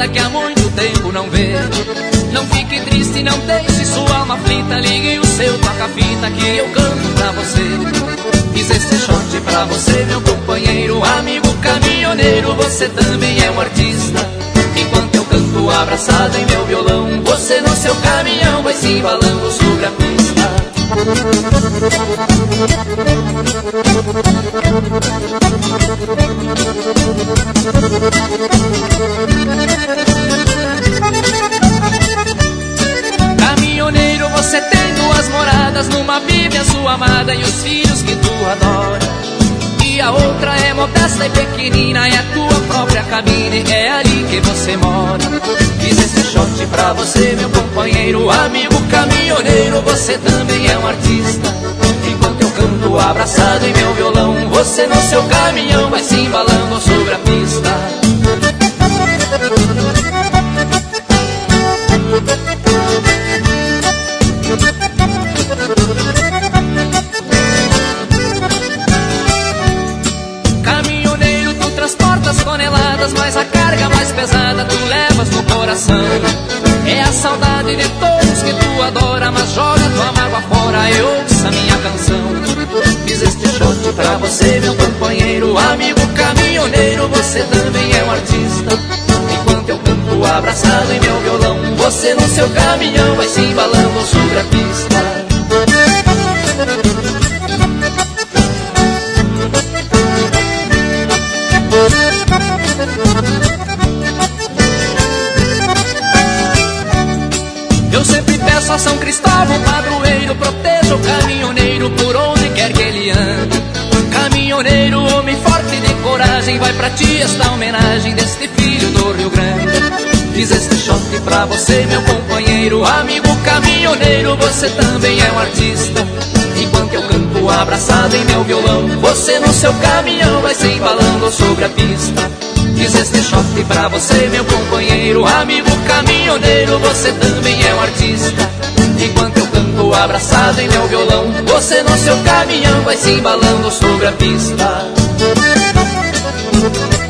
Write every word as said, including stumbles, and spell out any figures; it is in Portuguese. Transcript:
vida que há muito tempo não vê. Não fique triste, não deixe sua alma aflita. Ligue o seu toca-fita que eu canto pra você. Fiz este shot pra você, meu companheiro, amigo caminhoneiro. Você também é um artista. Enquanto eu canto abraçado em meu violão, você no seu caminhão vai se embalando sobre a pista. Caminhoneiro, você tem duas moradas, numa vive a sua amada e os filhos que tu adora. E a outra é modesta e pequenina, é a tua própria cabine, é ali que você mora. Fiz esse shot pra você, meu companheiro, amigo caminhoneiro. Você também é um artista. Enquanto eu canto abraçado em meu violão, você no seu caminhão vai se embalando sobre a pista. Caminhoneiro, tu transportas toneladas, mas a carga mais pesada tu levas no coração. É a saudade de todos que tu adora, mas joga tua mágoa fora e ouça minha canção. Fiz este shot pra você, meu companheiro, amigo caminhoneiro. Você também é um artista. Enquanto eu canto abraçado em meu violão, você no seu caminhão vai se embalando sobre a pista. Eu sempre peço a São Cristóvão, padroeiro, proteja o caminhoneiro por onde quer que ele ande. Caminhoneiro, homem forte de coragem, vai pra ti esta homenagem deste filho do Rio Grande. Fiz este shot pra você, meu companheiro, amigo caminhoneiro. Você também é um artista. Enquanto eu canto abraçado em meu violão, você no seu caminhão vai se embalando sobre a pista. Fiz este shot pra você, meu companheiro, amigo caminhoneiro. Você também é um artista. Enquanto eu canto abraçado em meu violão, você no seu caminhão vai se embalando sobre a pista.